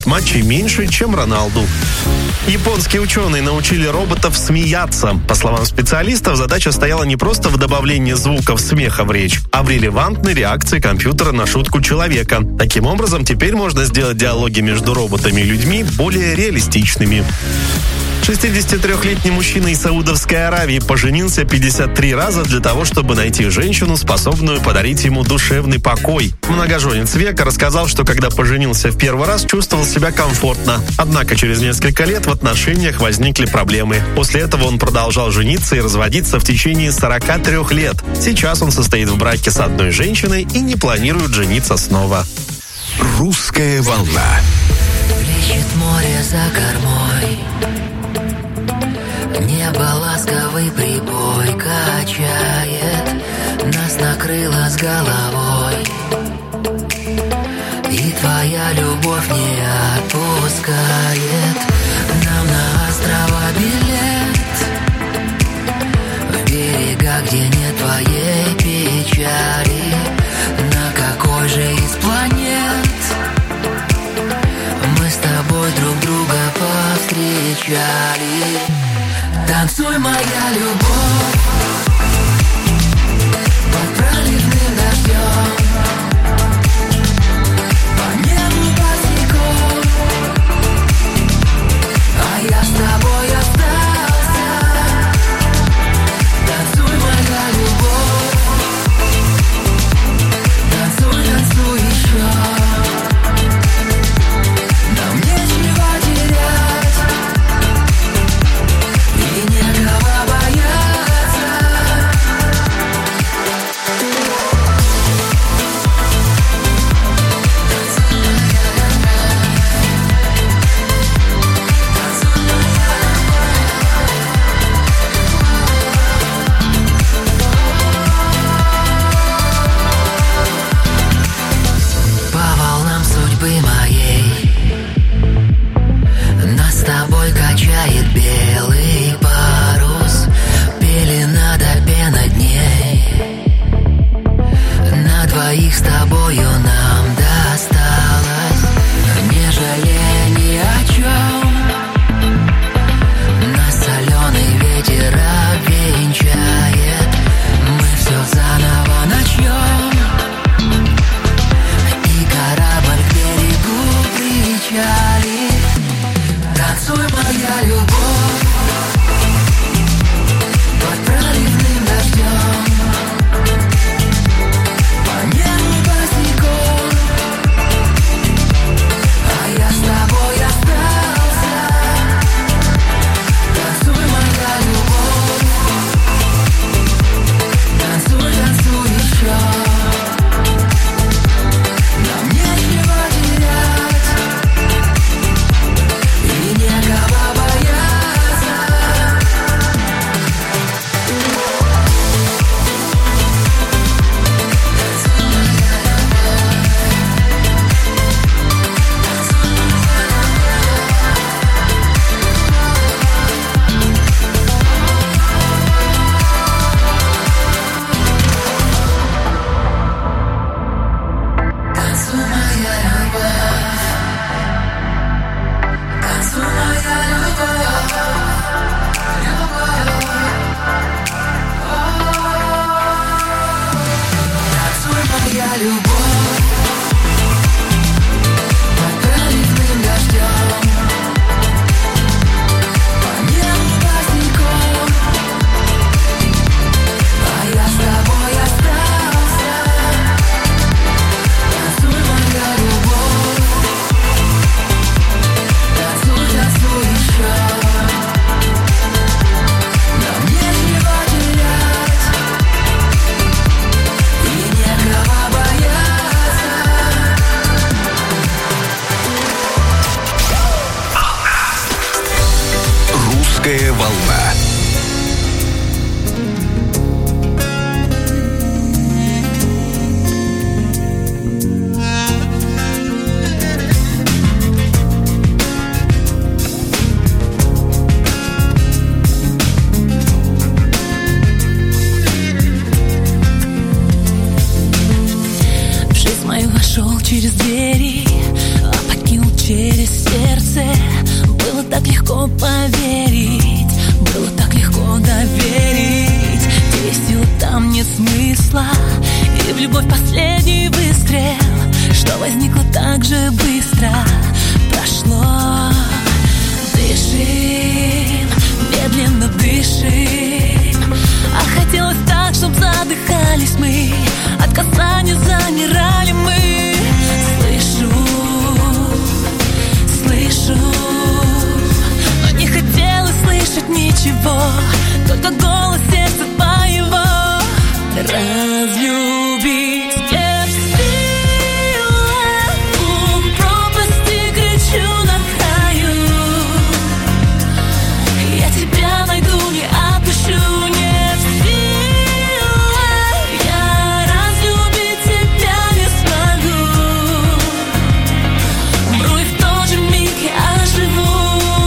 матчей меньше, чем Роналду. Японские ученые научили роботов смеяться. По словам специалистов, задача стояла не просто в добавлении звуков смеха в речь, а в релевантной реакции компьютера на шутку человека. Таким образом, теперь можно сделать диалоги между роботами и людьми более реалистичными. 63-летний мужчина из Саудовской Аравии поженился 53 раза для того, чтобы найти женщину, способную подарить ему душевный покой. Многоженец века рассказал, что когда поженился в первый раз, чувствовал себя комфортно. Однако через несколько лет в отношениях возникли проблемы. После этого он продолжал жениться и разводиться в течение 43 лет. Сейчас он состоит в браке с одной женщиной и не планирует жениться снова. Русская волна. Плещет море за кормой. Небо ласковый прибой качает, нас накрыло с головой. И твоя любовь не отпускает нам на острова билет. В берега, где нет твоей печали. На какой же из планет мы с тобой друг друга повстречали? Танцуй, моя любовь, под проливным дождем, по небу босиком, а я с тобой остался. Танцуй, моя любовь, танцуй, танцуй еще. Нам нечего терять и некого бояться. По волнам судьбы моей нас с тобой качает белый парус. Пелена до пена дней. На двоих с тобою нам досталось, не жалея ни о чем. Нас соленый ветер обвенчает, мы все заново начнем. И корабль к берегу причалит. Танцуй, моя любовь, под проливным дождем, по небу босиком, а я с тобой остался. Танцуй, моя любовь, танцуй, танцуй еще. Нам нечего терять и некого бояться. Танцуй, моя любовь, танцуй, моя любовь, танцуй, моя любовь, под проливным дождем, по небу босиком, а я с тобой остался. Танцуй, моя любовь, танцуй, танцуй еще. Нам нечего терять и некого бояться. Русская волна. В жизнь мою вошел через двери, а покинул через так легко поверить, было так легко доверить. Где есть сила, там нет смысла, и в любовь последний выстрел, что возникло так же быстро, прошло. Дышим, медленно дышим, а хотелось так, чтоб задыхались мы, от касания замирали мы. Слышу, но не хотелось слышать ничего, только голос сердца твоего. Разлюбить нет силы, у пропасти кричу на краю. Я тебя найду, не отпущу, нет силы, я разлюбить тебя не смогу. Умру и в тот же миг я оживу.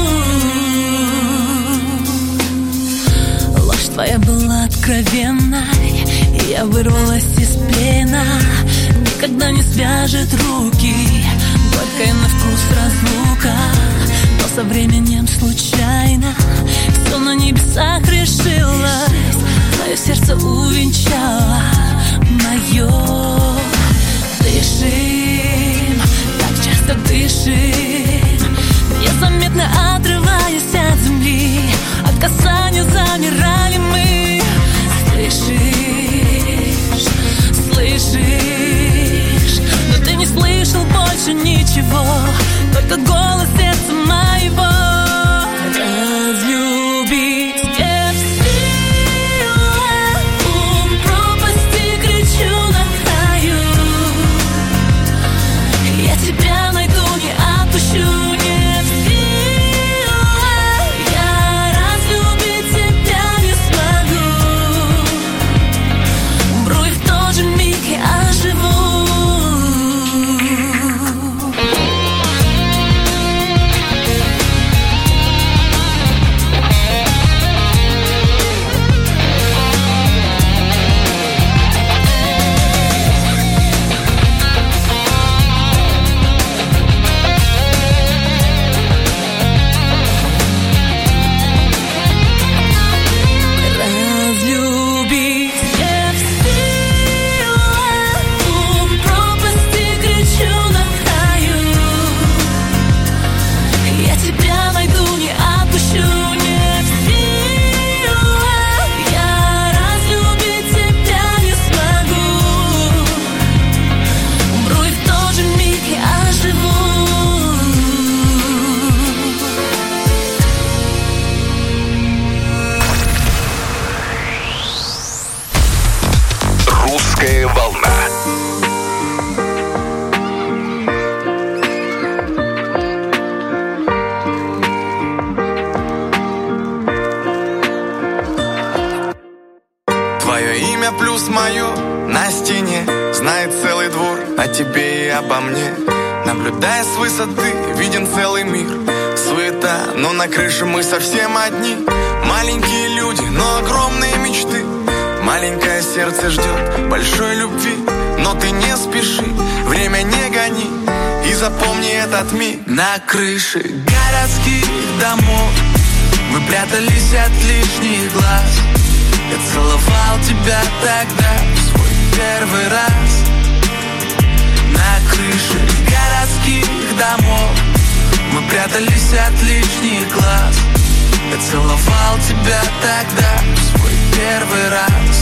Ложь твоя была откровенной, я вырвалась из плена. Никогда не свяжет руки горькая на вкус разлука, но со временем случайно все на небесах решилось, твое сердце увенчало мое. Дышим, так часто дышим, незаметно отрываясь от земли, от касания замирали мы. Слышишь, но ты не слышал больше ничего, только голос сердца моего. Разлюбить нет силы, у пропасти кричу на краю. Я тебя найду, не отпущу, нет силы, я разлюбить тебя не смогу. Умру и в тот же миг я оживу. Разлюбить нет силы, у пропасти кричу на краю. Я тебя найду, не отпущу, нет силы, я разлюбить тебя не смогу. Умру и в тот же миг я оживу. Русская волна. Твое имя плюс мое на стене знает целый двор о тебе и обо мне. Наблюдая с высоты, виден целый мир. Суета, но на крыше мы совсем одни. Маленькие люди, но огромные мечты. Маленькое сердце ждет большой любви. Но ты не спеши, время не гони, и запомни этот миг. На крыше городских домов мы прятались от лишних глаз. Я целовал тебя тогда в свой первый раз. На крыше городских домов мы прятались от лишних глаз. Я целовал тебя тогда в свой первый раз.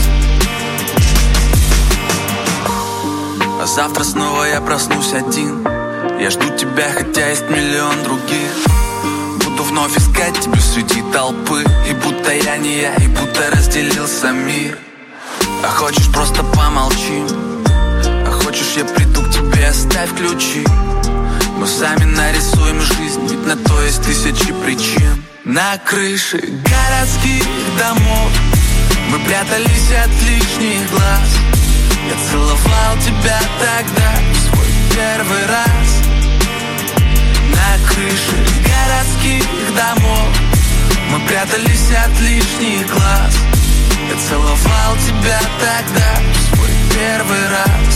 А завтра снова я проснусь один. Я жду тебя, хотя есть миллион других. Буду вновь искать тебя среди толпы. И будто я не я, и будто разделился мир. А хочешь, просто помолчим. А хочешь, я приду к тебе, оставь ключи. Мы сами нарисуем жизнь, ведь на то есть тысячи причин. На крыше городских домов мы прятались от лишних глаз. Я целовал тебя тогда в свой первый раз. На крыше городских домов мы прятались от лишних глаз. Я целовал тебя тогда в свой первый раз.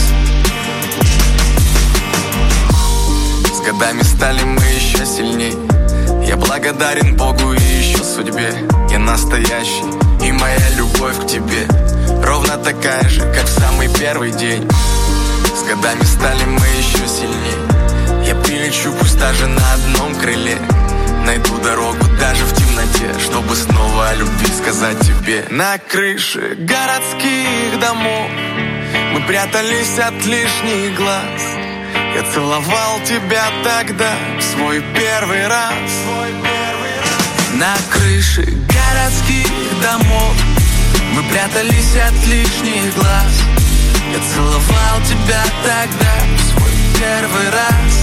С годами стали мы еще сильней. Я благо благодарен Богу и еще судьбе. Я настоящий, и моя любовь к тебе ровно такая же, как в самый первый день. С годами стали мы еще сильнее. Я прилечу, пусть даже на одном крыле. Найду дорогу даже в темноте, чтобы снова о любви сказать тебе. На крыше городских домов мы прятались от лишних глаз. Я целовал тебя тогда в свой первый раз. На крыше городских домов мы прятались от лишних глаз. Я целовал тебя тогда в свой первый раз.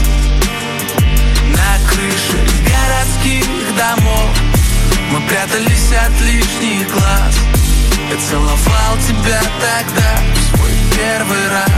На крыше городских домов мы прятались от лишних глаз. Я целовал тебя тогда в свой первый раз.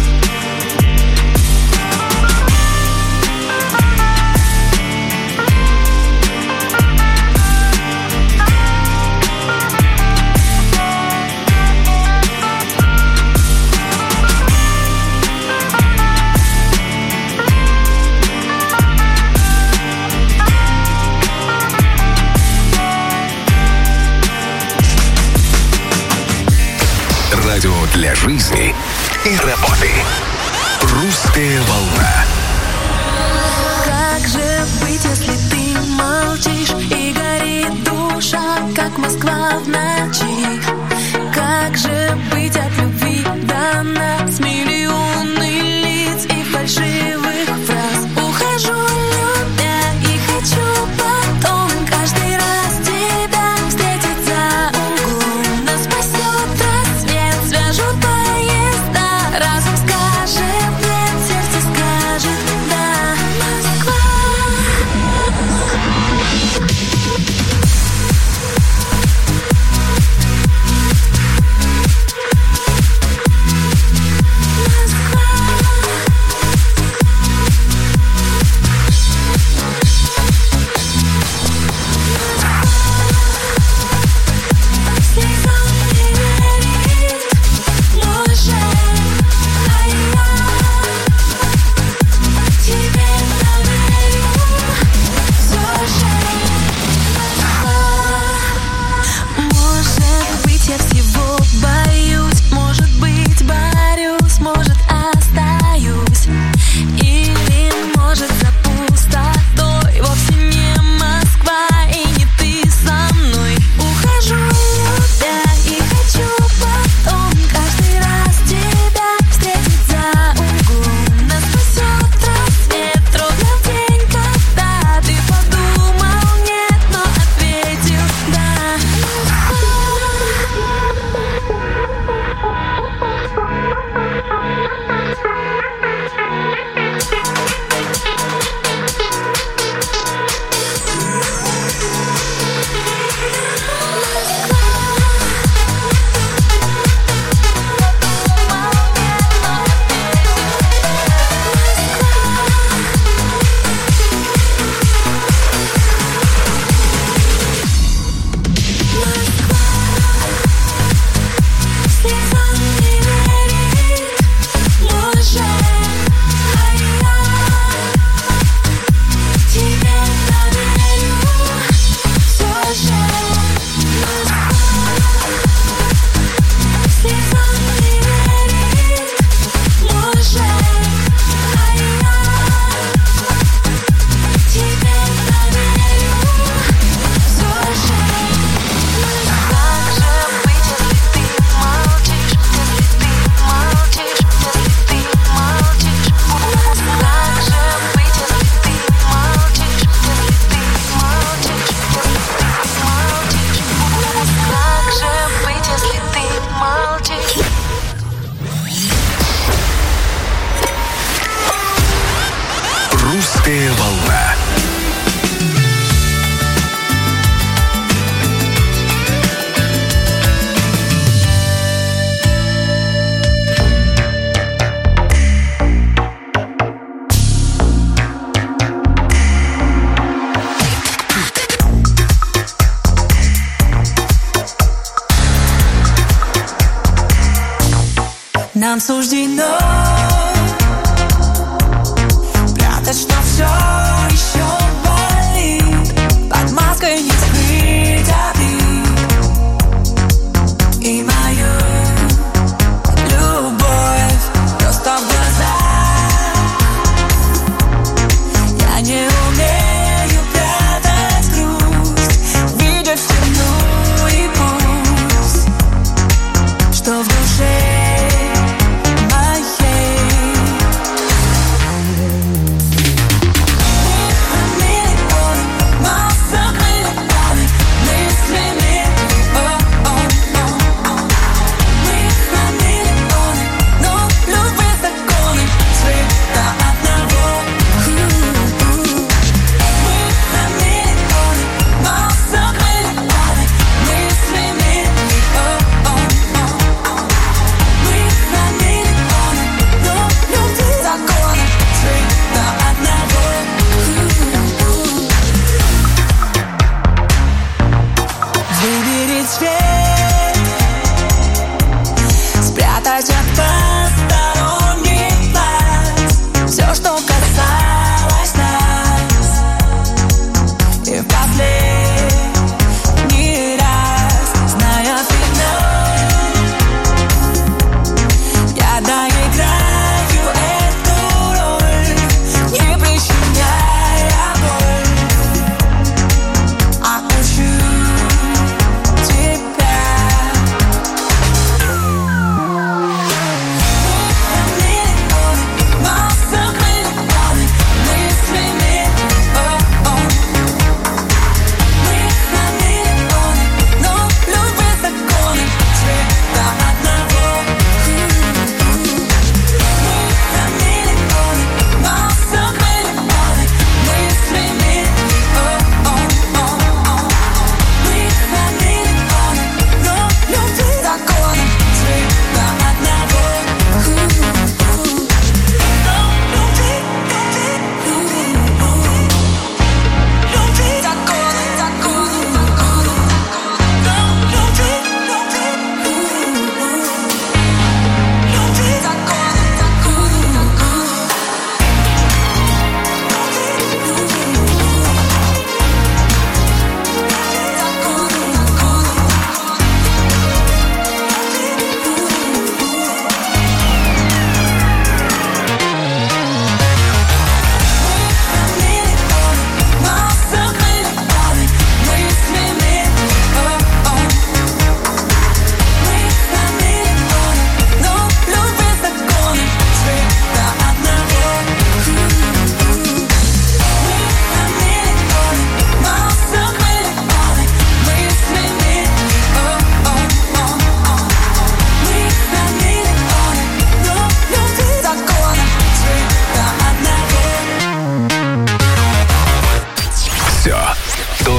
Радио для жизни и работы. Русская волна. Как же быть, если ты молчишь и горит душа, как Москва в ночи? Как же быть от любви до нас, миллионы лиц и фальшивых фраз? Ухожу, любя, и хочу потом каждый раз тебя встретить за углом. Нас спасет рассвет, свяжут поезда, разум скажет нет, сердце скажет да. Москва. Русская волна. Нам суждено прятать, что все еще болит,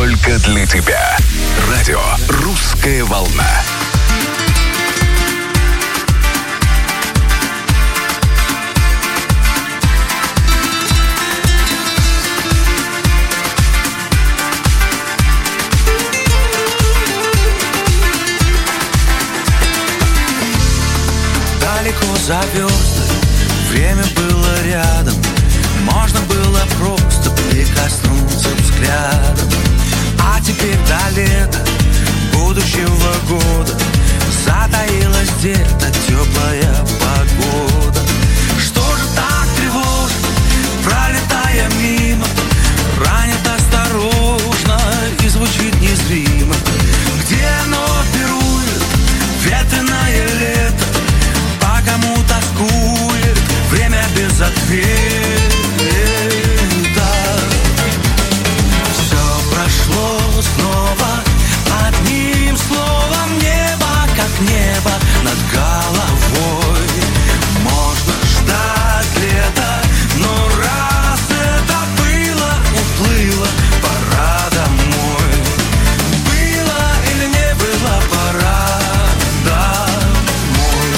только для тебя. Радио «Русская волна». Далеко за звезды, время было рядом. Можно было просто прикоснуться взглядом. А теперь до лета будущего года затаилась где-то теплая погода. Что же так тревожит, пролетая мимо, ранит осторожно и звучит незримо. Где оно пирует, ветреное лето, по кому тоскует время без ответа. Все прошло снова, одним словом небо, как небо над головой. Можно ждать лета, но раз это было, уплыло, пора домой. Было или не было, пора домой.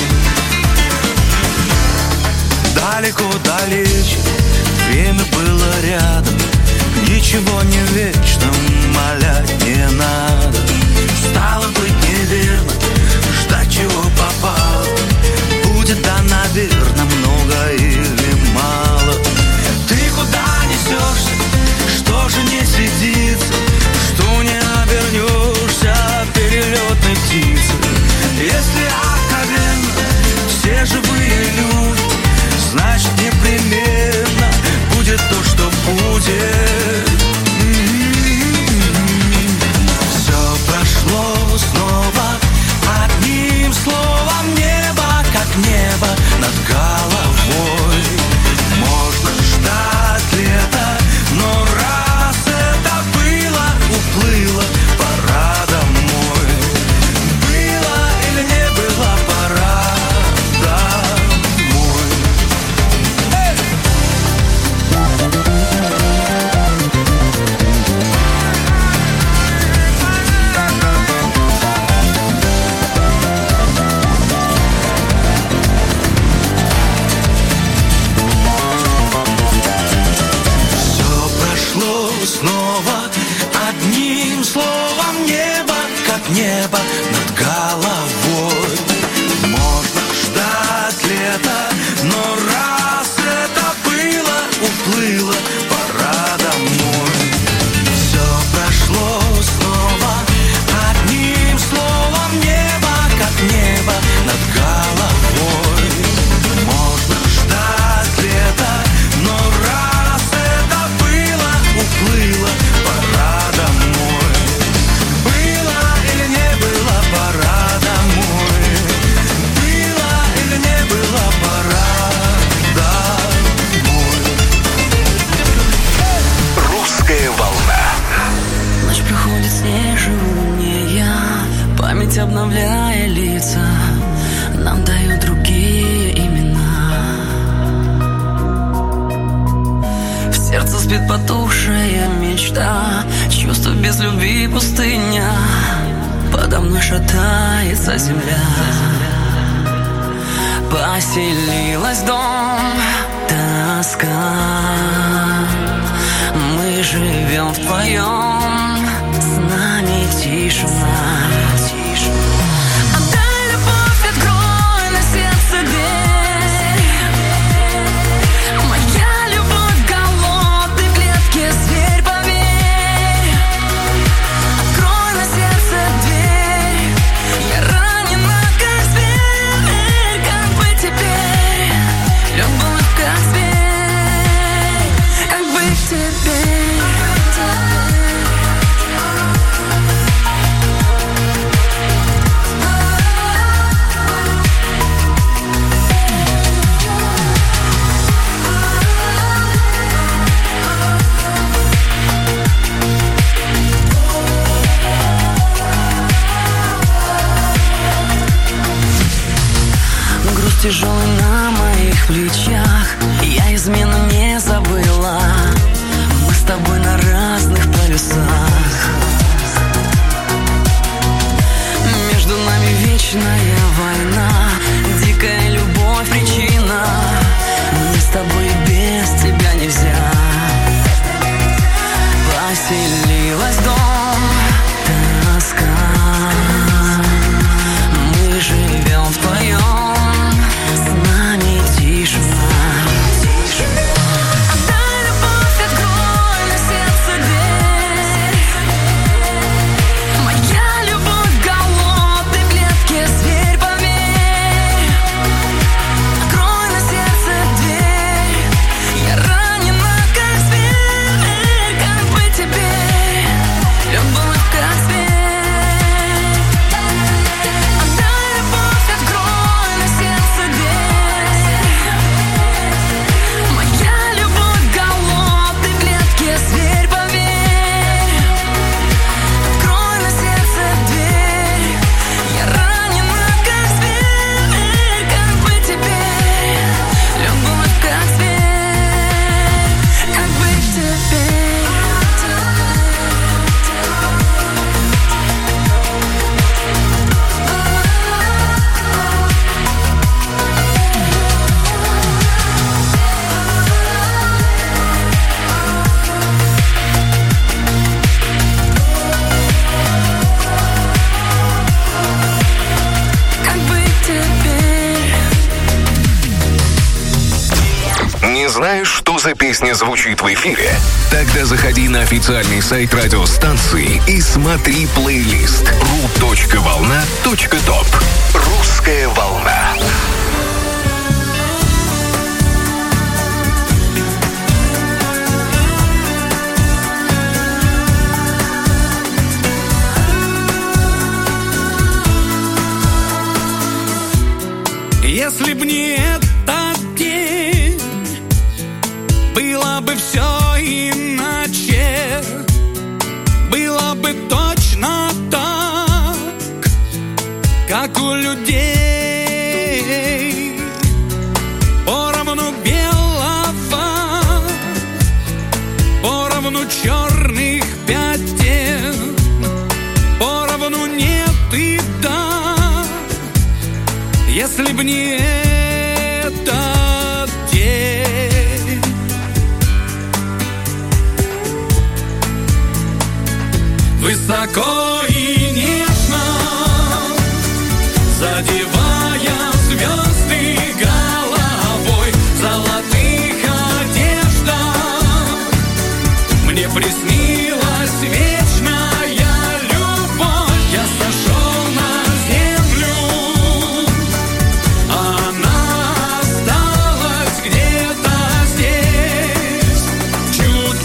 Далеко, далече, время было рядом. Ничего не вечно, умолять не надо. Стало быть неверно, ждать чего попало. Будет, да, наверно, много или мало. Ты куда несешься, что же не сидится, что не обернешься перелетной птицей. Если откровенно, все живые люди, значит непременно будет то, что будет. Все прошло снова, одним словом небо, как небо над головой. Можно ждать лета, но раз это было, уплыло, пора домой. Было или не было, пора домой. Снова одним словом небо, как небо над головой. Можно ждать лета, но раз это было, уплыло, пора домой. Все прошло снова, одним словом небо, как небо над головой. Можно ждать лета, но раз это было, уплыло, пора домой. Было или не было, пора домой. Было или не было, пора домой. «Русская волна». Ночь проходит снежнее, память обновляя лица, нам дают другие имена. В сердце спит потухшая мечта, чувство без любви пустыня, подо мной шатается земля. Поселилась дом, тоска, мы живем вдвоем, с нами тишина. Отдай любовь, открой на сердце дверь. Моя любовь в голодной клетке, зверь, поверь. Открой на сердце дверь. Я ранена, как зверь. Как быть теперь? Любовь, как зверь. Как быть теперь? Тяжелый на моих плечах, я измену не забыла. Мы с тобой на разных полюсах. вечная война, дикая любовь причина. Мне с тобой без тебя нельзя. Поселилась дом, тоска. Мы живем вдвоем, с нами тишина. Отдай любовь, открой на сердце дверь. Моя любовь в голодной клетке, зверь, поверь. Открой на сердце дверь. Я ранена, как зверь. Как быть теперь? Любовь, как зверь. Отдай любовь, открой на сердце дверь. Моя любовь в голодной клетке, зверь, поверь. Открой на сердце дверь. Я ранена, как зверь. Как быть теперь? Любовь, как зверь. Как быть теперь? Как быть теперь? Не знаешь, что за песня звучит в эфире? Тогда заходи на официальный сайт радиостанции и смотри плейлист ru.volna.top. Русская волна. Если б не этот день, было бы все иначе. Было бы точно так, как у людей. Поровну белого, поровну черных пятен, поровну нет и да. Если б не этот день. Высоко и нежно, задевая звезды головой, в золотых одеждах мне приснилась вечная любовь. Я сошел на землю, она осталась где-то здесь, чуть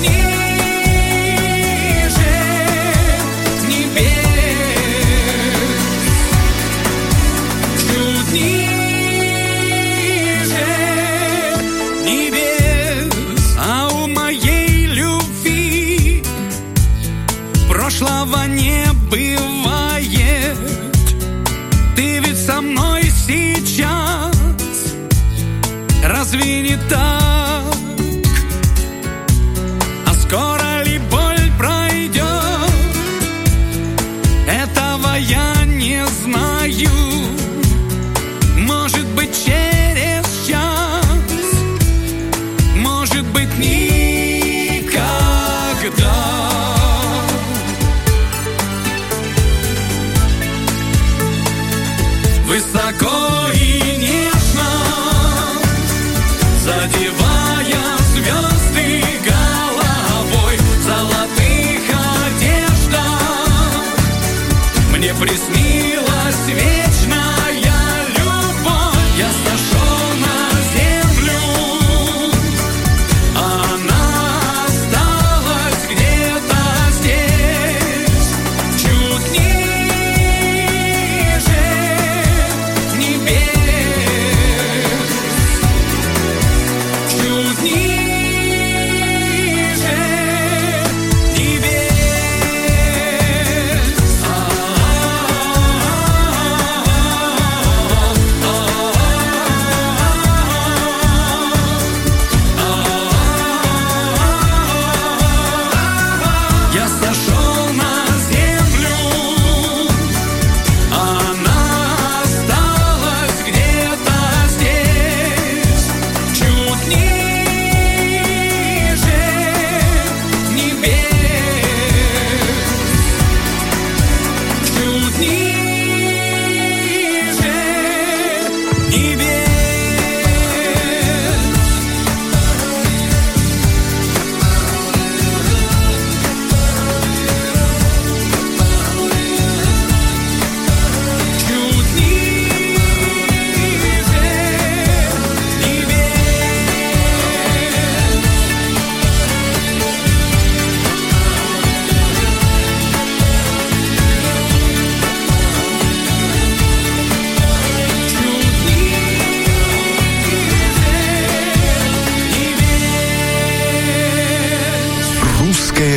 ниже небес, чуть ниже небес. А у моей любви прошлого не бывает. Ты ведь со мной сейчас, разве не так? А скоро ли боль пройдет? Этого я не знаю. Может быть, через час, может быть, никогда. Высоко и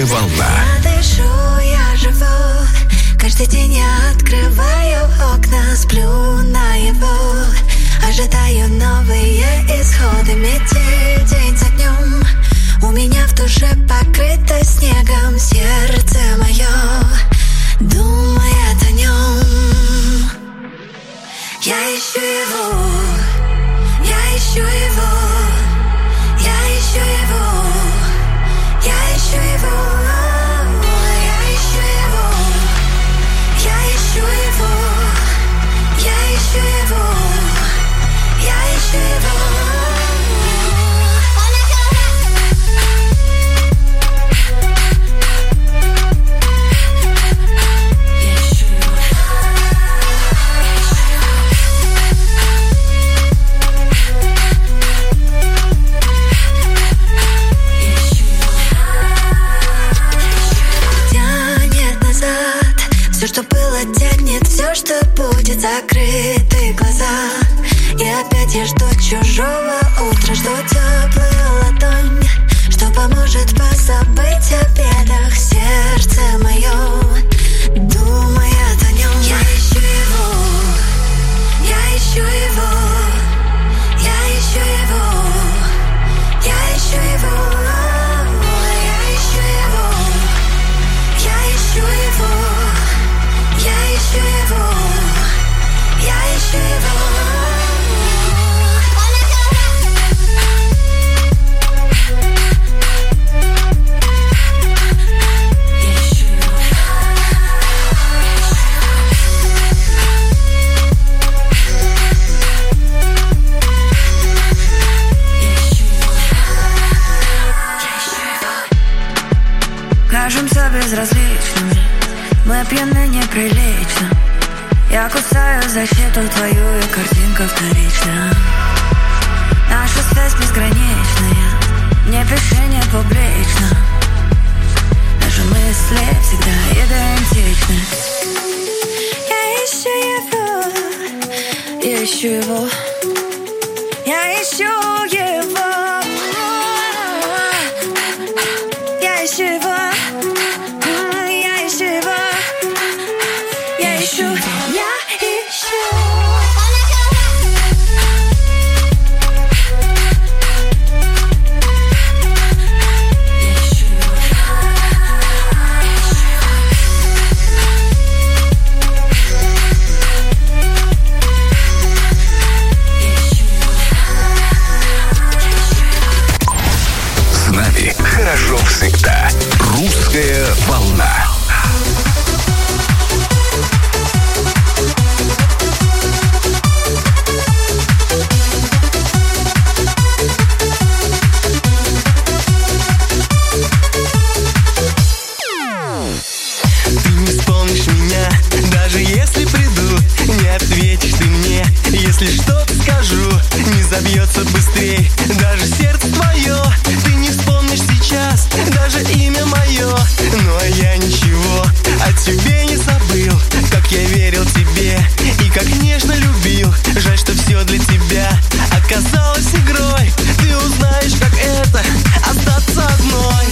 Русская волна. Я дышу, я живу. Каждый день я открываю окна, сплю наяву. Ожидаю новые исходы, метель день за днем. У меня в душе покрыто снегом сердце мое думает о нем. Я ищу его, я ищу его, я ищу его, я ищу его, я ищу его, я ищу его, я ищу его, я ищу его. Все, что было, тянет, все, что будет, закрыты глаза. И опять я жду чужого утра, жду теплую ладонь, что поможет позабыть о бедах. Сердце мое думает о нем. Я ищу его, я ищу его, я ищу его, я ищу его, я ищу его, я ищу его. Я ищу его, я ищу его. Кажемся безразличными, мы пьяны неприлично. Я кусаю защиту твою, и картинка вторична. Наша связь безграничная, не пиши, не публично. Наши мысли всегда идентичны. Я ищу его, я ищу его, я ищу его, я ищу его. Хорошо всегда. Русская волна. Ты не вспомнишь меня, даже если приду. Не ответишь ты мне, если что-то скажу. Не забьется быстрей даже сердце твое. Ты не вспомнишь сейчас даже имя мое. Но я ничего о тебе не забыл. Как я верил тебе и как нежно любил. Жаль, что все для тебя оказалось игрой. Ты узнаешь, как это остаться одной.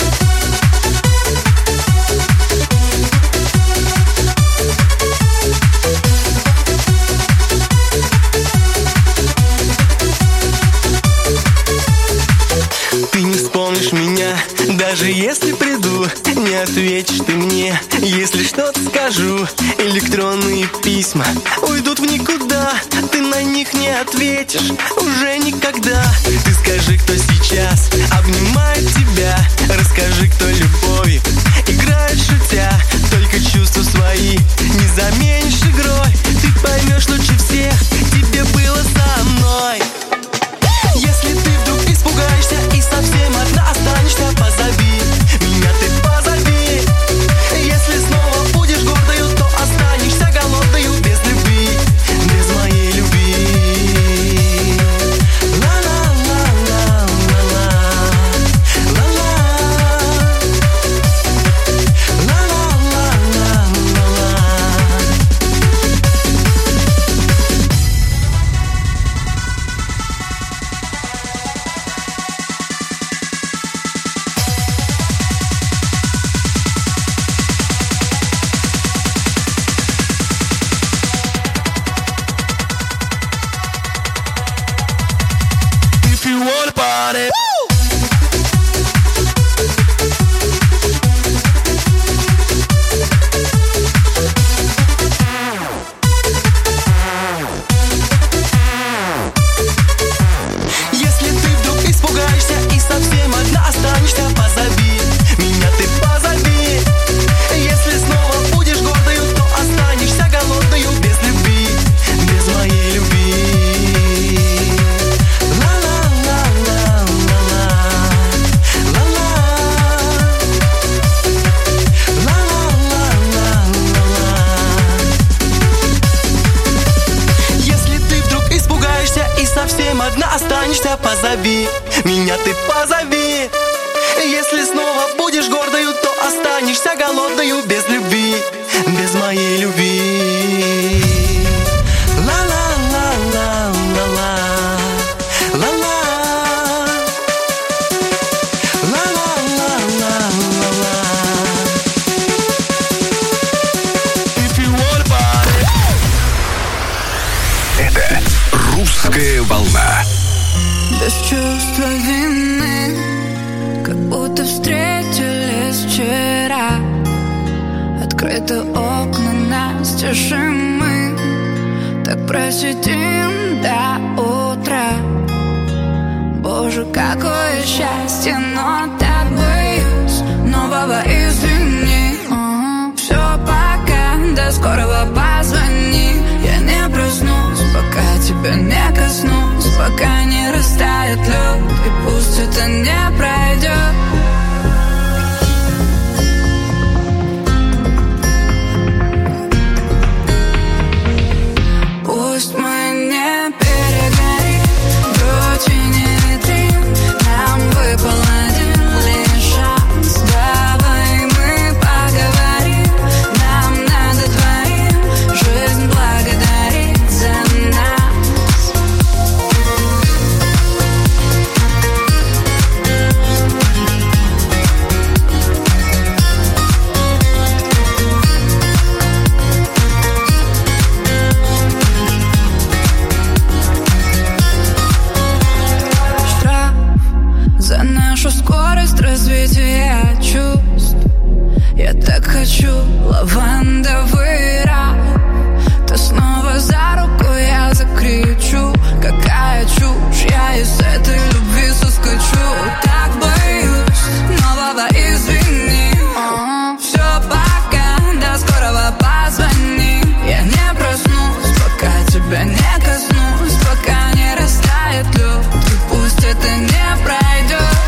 Ты не вспомнишь меня, даже если приду. Не ответишь ты мне, если что-то скажу. Электронные письма уйдут в никуда. Ты на них не ответишь уже никогда. Ты скажи, кто сейчас обнимает тебя. Расскажи, кто любовью играет шутя. Только чувства свои не заменишь игрой. Ты поймешь лучше всех, тебе было со мной. Если ты вдруг испугаешься и совсем одна останешься, позови меня, ты позови. Если снова будешь гордою, то останешься голодною без любви, без моей любви. Ла-ла-ла-ла-ла-ла, ла-ла-ла-ла-ла-ла. соскучился, позови, меня ты позови. Если снова будешь гордою, то останешься голодною без любви, без моей любви. Ла-ла-ла-ла-ла-ла, ла-ла, ла-ла-ла-ла-ла-ла. If you want party. Это «Русская волна». Без чувства вины, как будто встретились вчера. Открыты окна настежь, и мы так просидим до утра. Боже, какое счастье, но так боюсь нового извини. Все, пока, до скорого позвони. Я не проснусь, пока тебя не коснусь, пока не растает лед, и пусть это не пройдет. Пусть мы не перегорим, грудь и не витрин, нам выпал один лишь шанс. Давай мы поговорим, нам надо двоим жизнь благодарить за нас. Штраф за нашу скорость развития чувств. Я так хочу лавандовый рай. Ты снова за руку, я закричу. Какая чушь, я из этой любви соскочу. Так боюсь нового извини. Все, пока, до скорого позвони. Я не проснусь, пока тебя не коснусь, пока не растает лед, и пусть это не пройдет.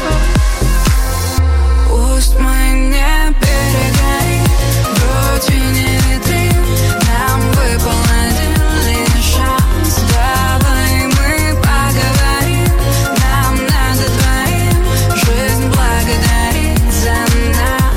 Пусть мы не перегорим, грудь и не витрин, нам выпал один лишь шанс. Давай мы поговорим, нам надо двоим жизнь благодарить за нас.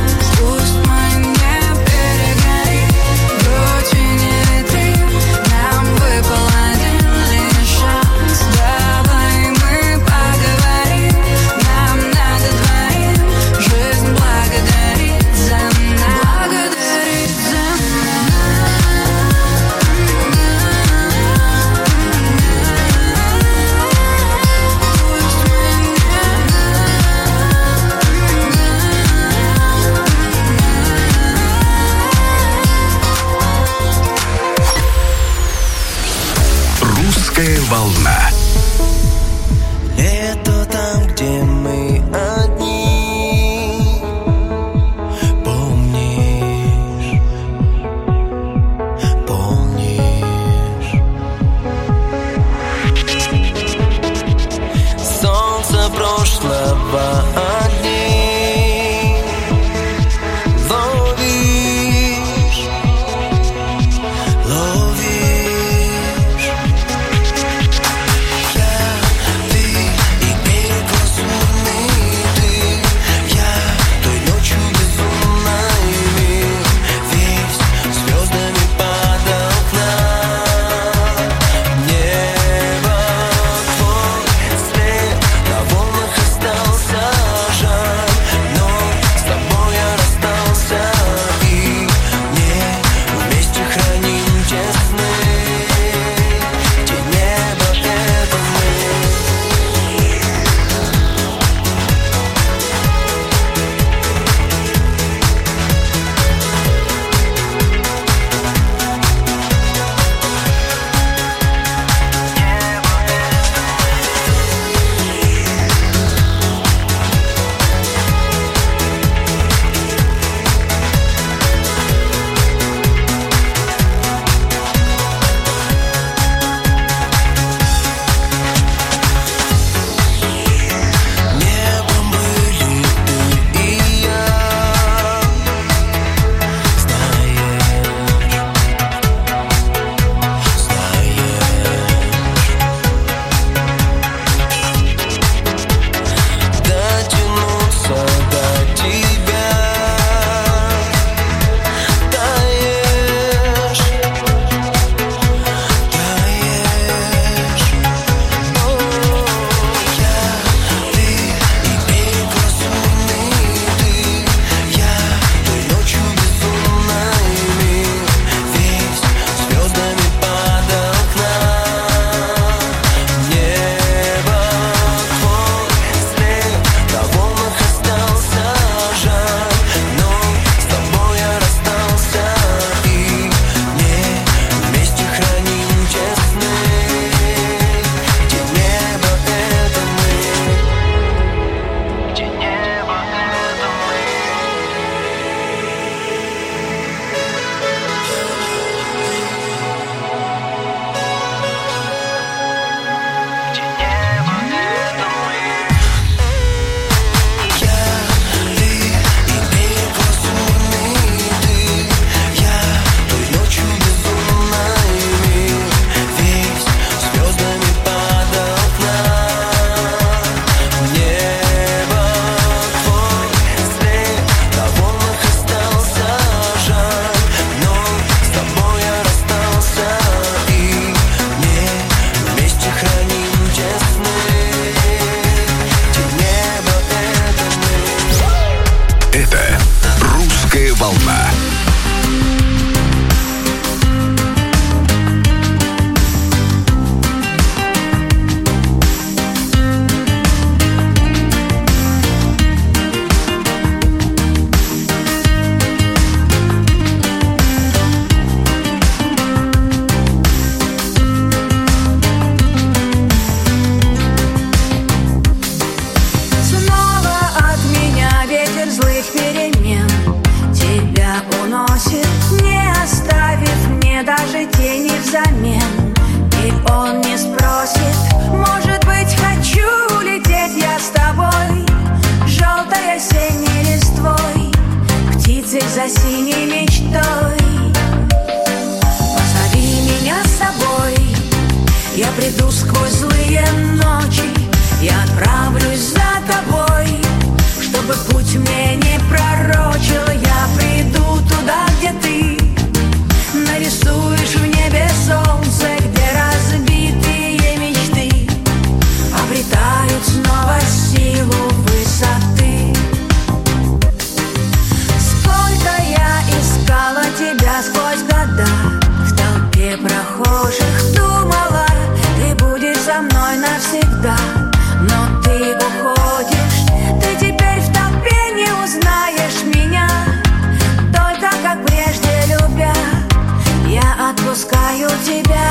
волна». Даже тени взамен. И он не спросит, может быть, хочу лететь я с тобой, желтой осенней листвой, птицей за синей мечтой. Позови меня с собой, я приду сквозь злые ночи, я отправлюсь за тобой, чтобы путь мне не пророчил. Я приду туда, где ты нарисуешь в небе солнце, где разбитые мечты обретают снова силу высоты. Сколько я искала тебя сквозь года, в толпе прохожих думала, ты будешь со мной навсегда. Но ты уходишь, ты теперь в толпе не узнаешь меня, только как прежде любя. Я отпускаю тебя.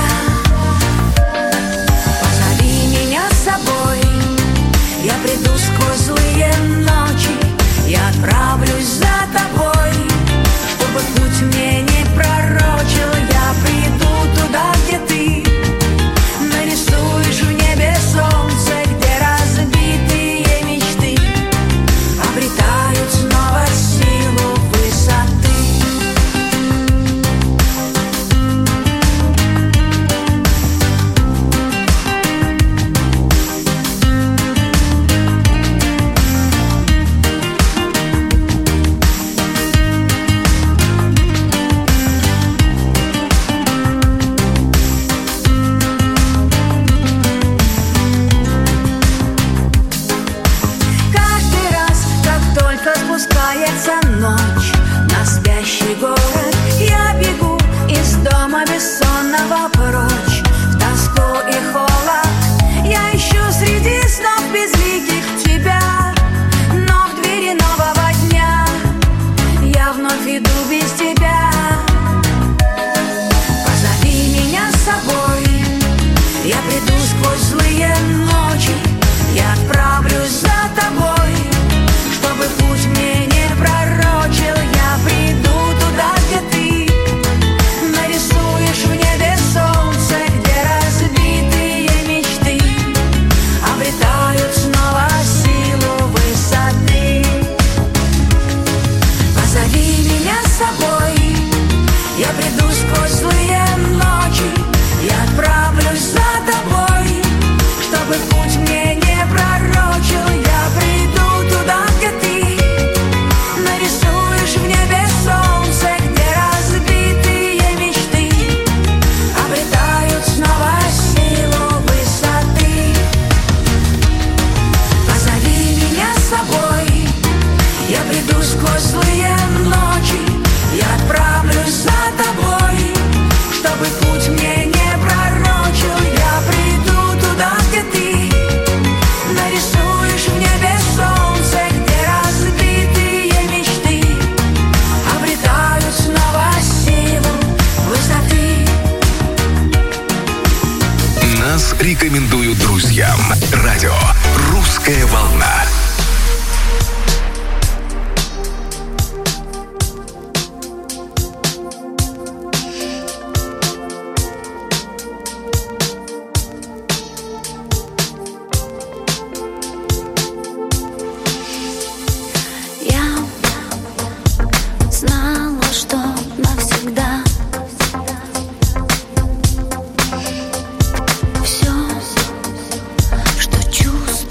Позови меня с собой, я приду сквозь злые ночи, я отправлюсь за тобой, чтобы путь мне не пророчил. Я приду туда, где ты нарисуешь в небе солнце, где разбитые мечты обретают снова силу высоты. Спускается ночь на спящий город, я бегу из дома бессонного прочь, в тоску и холод. Я ищу среди снов безликих тебя, но в двери нового дня я вновь иду без тебя. Позови меня с собой, я приду сквозь злые ночи, я отправлюсь за тобой, чтобы путь мне не пророчил. Я приду туда, где ты нарисуешь в небе солнце, где разбитые мечты обретают снова силу высоты. Позови меня с собой, я приду сквозь злые ночи, я отправлюсь за тобой, чтобы путь мне не пророчил. Я приду туда, где ты нарисуешь в небе солнце, где разбитые мечты обретают снова силу высоты. Позови меня с собой, я приду сквозь злые ночи, я отправлюсь за тобой, чтобы путь мне не пророчил. Я приду туда, где ты нарисуешь в небе солнце, где разбитые мечты обретают снова силу высоты. Нас рекомендуют друзьям. Радио «Русская волна». Знала, что навсегда все, что чувствую.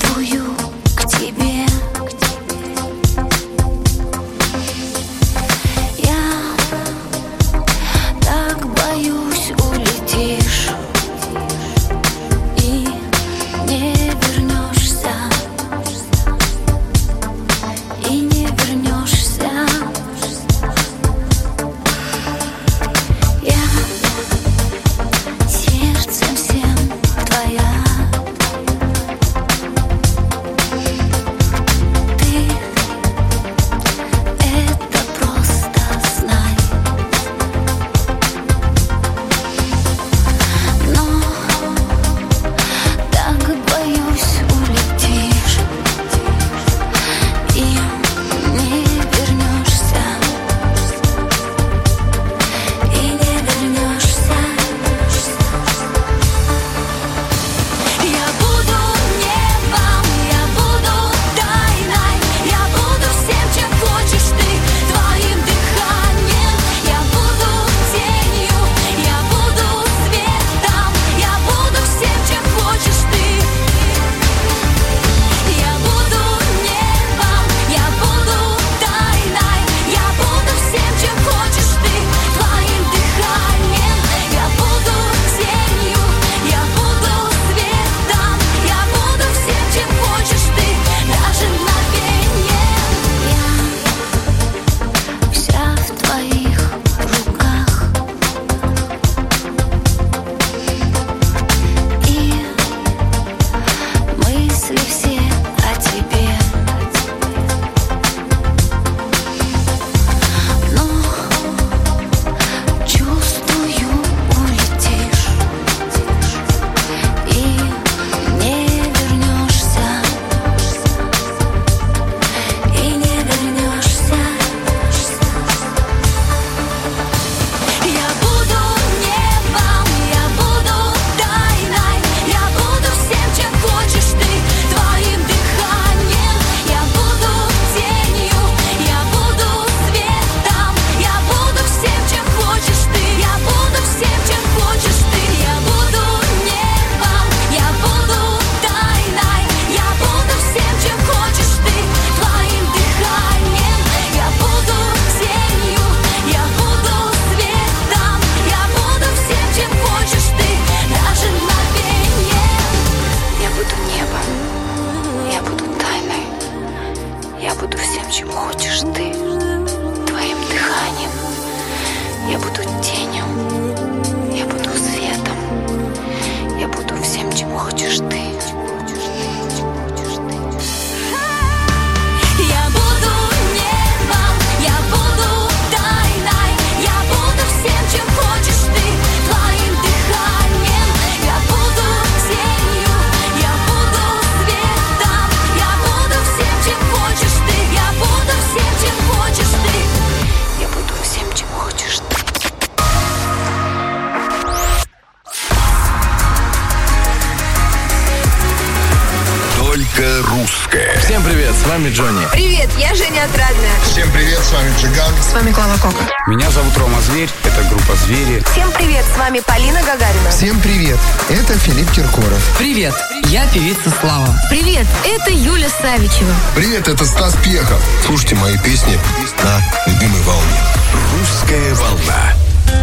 Всем привет, с вами Джонни. Привет, я Женя Отрадная. Всем привет, с вами Джиган. С вами Клава Кока. Меня зовут Рома Зверь, это группа «Звери». Всем привет, с вами Полина Гагарина. Всем привет, это Филипп Киркоров. Привет, я певица Слава. Привет, это Юля Савичева. Привет, это Стас Пьехов. Слушайте мои песни на любимой волне. «Русская волна».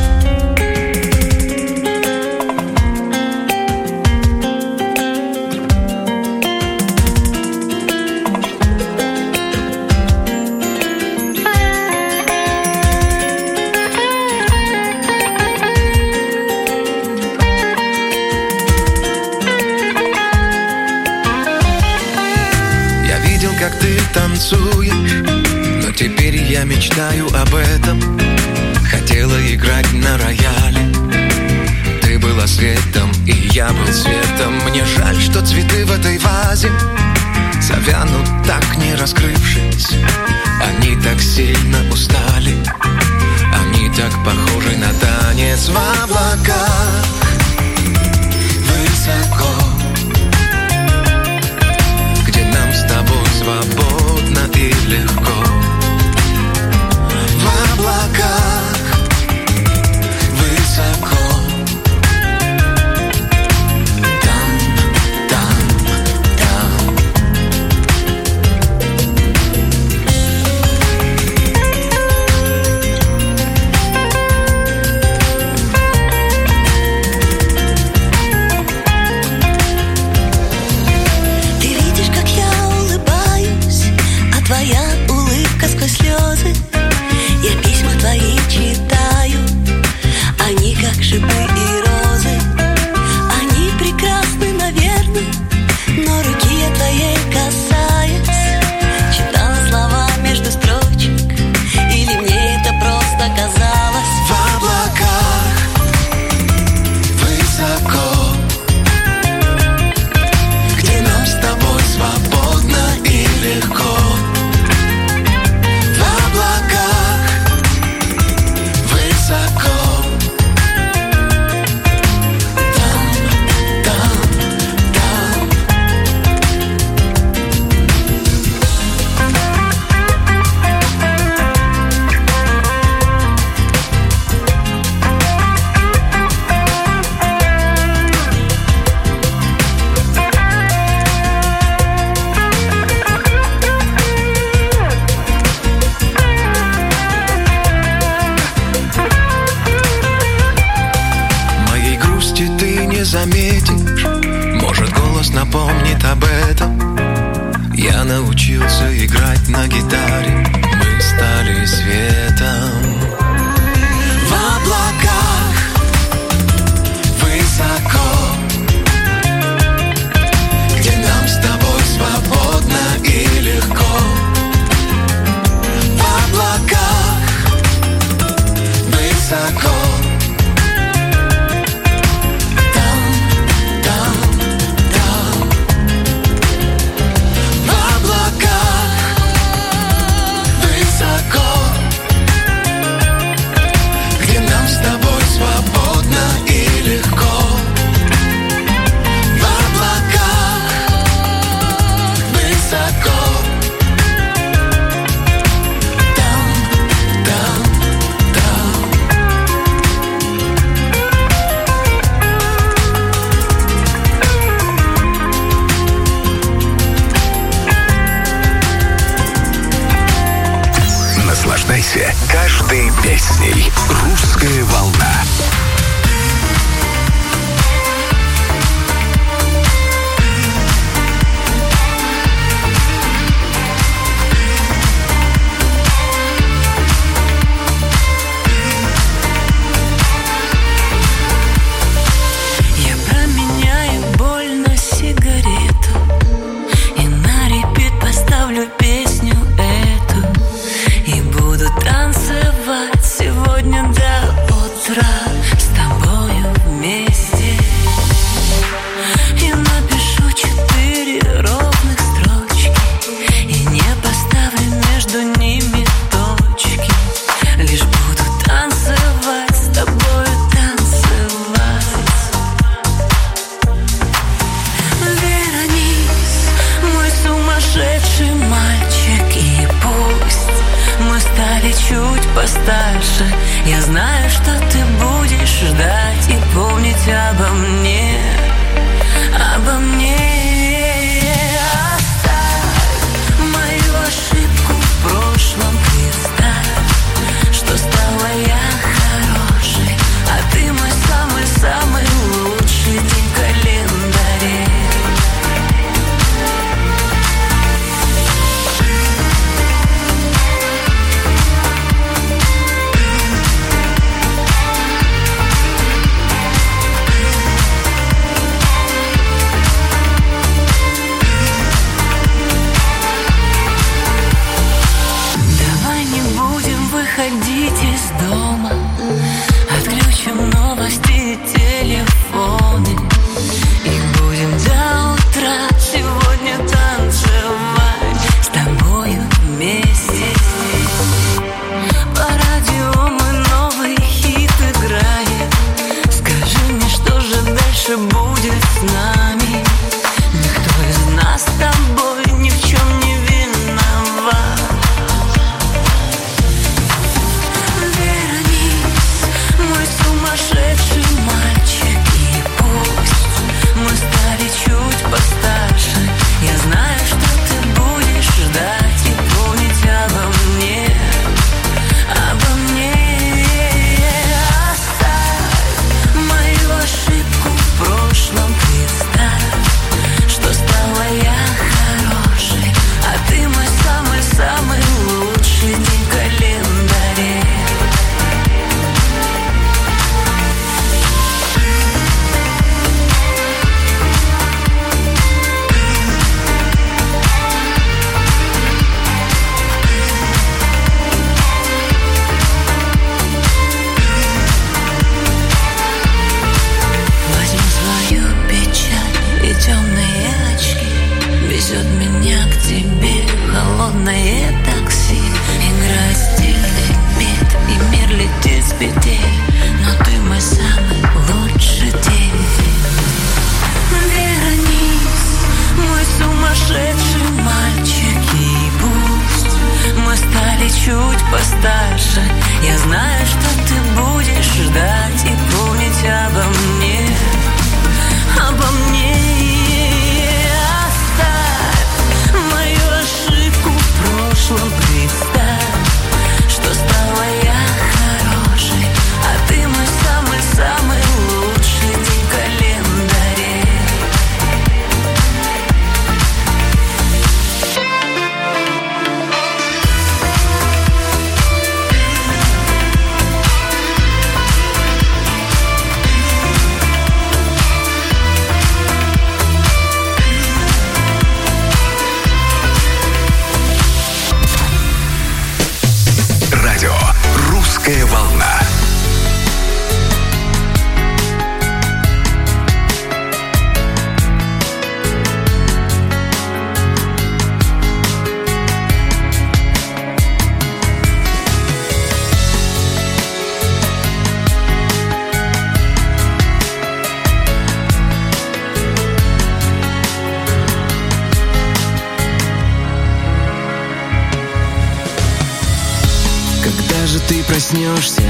Как ты танцуешь, но теперь я мечтаю об этом. Хотела играть на рояле, ты была светом, и я был светом. Мне жаль, что цветы в этой вазе завянут так, не раскрывшись. Они так сильно устали, они так похожи на танец в облаках. Высоко, с тобой свободно и легко. В облаках высоко. Там, там, там. Твоя улыбка сквозь слезы, я письма твои читаю. Они как шипы и розы, они прекрасны, наверное, но руки я твоей касаясь, читала слова между строчек, или мне это просто казалось. В облаках высоко, где нам с тобой свободно и легко. Заметишь, может, голос напомнит об этом. Я научился играть на гитаре, мы стали светом. В облаках высоко, где нам с тобой свободно и легко. В облаках высоко. Наслаждайся каждой песней. «Русская волна». Я променяю боль на сигарету и на репит поставлю песню эту. И буду танцевать сегодня Я знаю, что ты будешь ждать и помнить обо мне, обо мне. Оставь мою ошибку в прошлом, представь, что стала я хорошей, а ты мой самый-самый лучший день в календаре. Выходить из дома, отключим новости и телефоны, и будем до утра сегодня танцевать с тобою вместе. По радио мой новый хит играет. Скажи мне, что же дальше будет с нами? Никто из нас с тобой ни в чем не виноват. Сумасшедший мальчик, и пусть мы стали чуть постарше, я знаю, что ты будешь ждать и помнить обо мне, обо мне. Оставь мою ошибку в прошлом, представь, что стала я хорошей, а ты мой самый-самый лучший день в календаре. Темные очки везет меня к тебе, холодное такси. Играет стильный бит, и мир летит с петель, но ты мой самый лучший день. Вернись, мой сумасшедший мальчик, и пусть мы стали чуть постарше, я знаю, что ты будешь ждать и помнить обо мне, обо мне. Представь, что стала я хорошей, а ты мой самый-самый лучший день в календаре. «Русская волна». Когда же ты проснешься?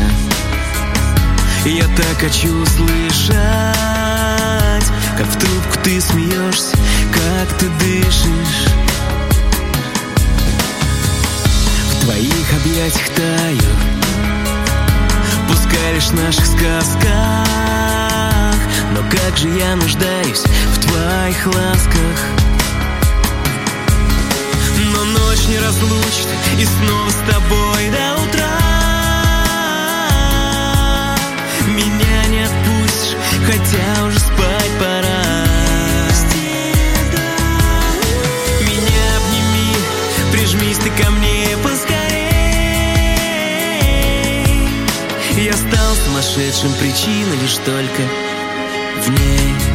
Я так хочу услышать, как в трубку ты смеешься, как ты дышишь. В твоих объятиях таю, пускай лишь в наших сказках, но как же я нуждаюсь в твоих ласках. Но ночь не разлучит, и снова с тобой до утра. Меня не отпустишь, хотя уже спать пора. Меня обними, прижмись ты ко мне поскорей. Я стал сумасшедшим, причина лишь только в ней.